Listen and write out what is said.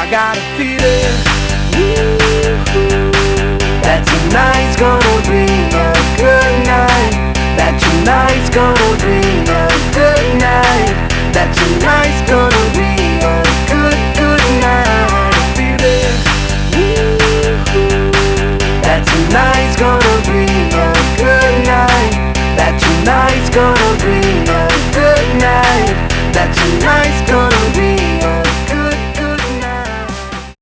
I got a feeling that tonight's gonna be a good night. That tonight's gonna be a good night. That tonight's gonna be a good, good night. A feeling that tonight's gonna be a good night. That tonight's gonna be